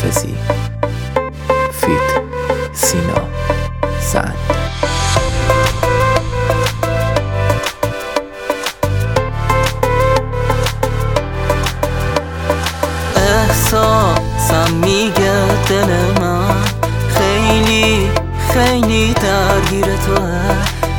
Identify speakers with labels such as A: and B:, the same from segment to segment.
A: حافظی فیت سینا سعد.
B: احساسم میگه دل من خیلی خیلی درگیر توه،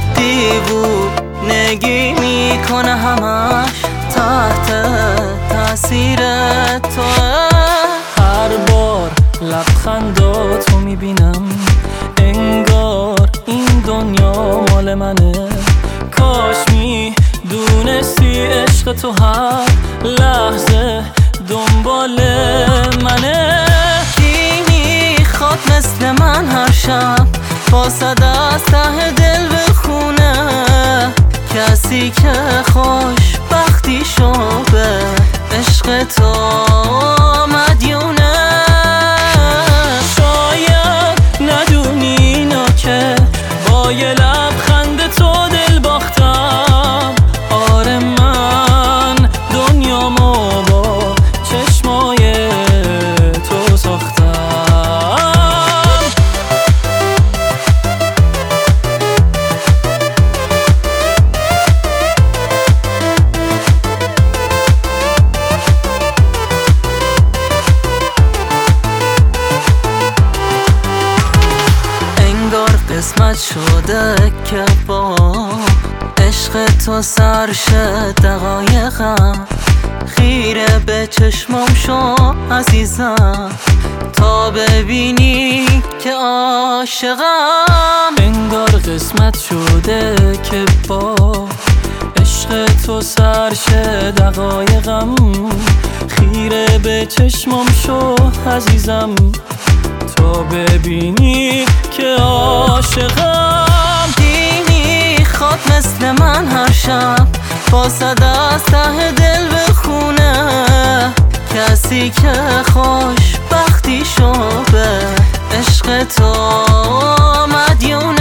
B: دیوونگی میکنه همش تحت تاثیر توه. هر بار لبخنداتو میبینم انگار این دنیا مال منه، کاش میدونستی عشق تو هر لحظه دنبال منه. کی میخواد مثل من هر شب واسه از ته دل بخونه، کسی که خوشبختی شو به عشق تو مدیونه. شاید ندونی اینا که با یه لبخند تو دل باختم. آره من دنیامو با چشمای تو ساختم. قسمت شده که با عشق تو سرشه دقایقم، خیره به چشمم شو عزیزم تا ببینی که عاشقم. انگار قسمت شده که با عشق تو سرشه دقایقم، خیره به چشمم شو عزیزم تا ببینی که عاشقم. کی میخواد مثل من هر شب واسه از ته دل بخونه، کسی که خوشبختی شو به عشق تو مدیونه.